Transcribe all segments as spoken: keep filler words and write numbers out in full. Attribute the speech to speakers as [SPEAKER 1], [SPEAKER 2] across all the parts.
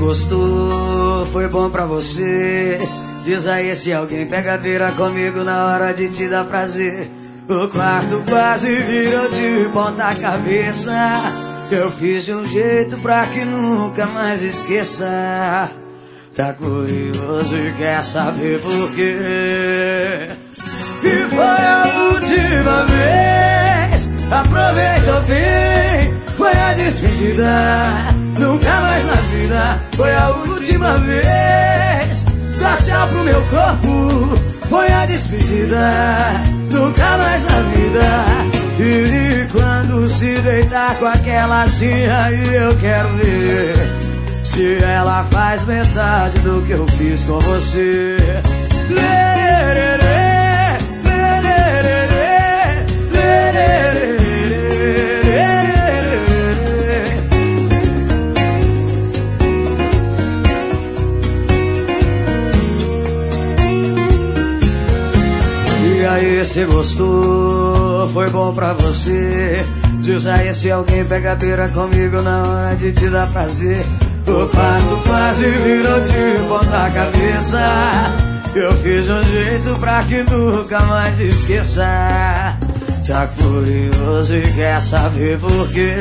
[SPEAKER 1] gostou, foi bom pra você. Diz aí se alguém pega beira comigo na hora de te dar prazer. O quarto quase virou de ponta cabeça. Eu fiz de um jeito pra que nunca mais esqueça. Tá curioso e quer saber por quê. E foi a última vez. Aproveitou bem, foi a despedida. Nunca mais na vida, foi a última vez. Dá tchau pro meu corpo, foi a despedida. Nunca mais na vida. E quando se deitar com aquela assim, aí eu quero ver se ela faz metade do que eu fiz com você. Lererê, lererê, lererê. E aí, se gostou, foi bom pra você. Diz aí se alguém pega beira comigo na hora de te dar prazer. O quarto quase virou de ponta cabeça. Eu fiz um jeito pra que nunca mais esqueça. Tá curioso e quer saber por quê.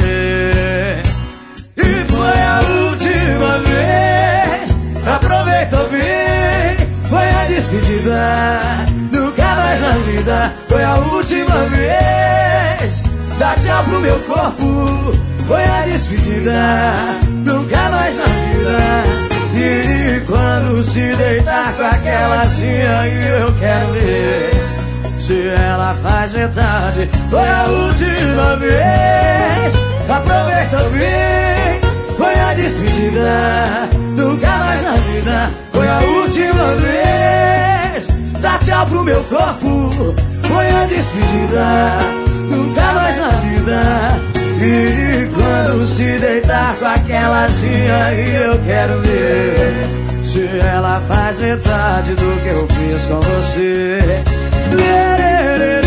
[SPEAKER 1] E foi a última vez. Aproveitou bem, foi a despedida. Nunca mais na vida, foi a última vez. Dá tchau pro meu corpo, foi a despedida. Nunca mais na vida. E quando se deitar com aquela assim, aí eu quero ver se ela faz metade. Foi a última vez. Aproveitou bem, foi a despedida. Nunca mais na vida, foi a última vez. Dá tchau pro meu corpo, foi a despedida. Nunca mais na vida. E quando se deitar com aquela assim, aí eu quero ver se ela faz metade do que eu fiz com você. Lererê.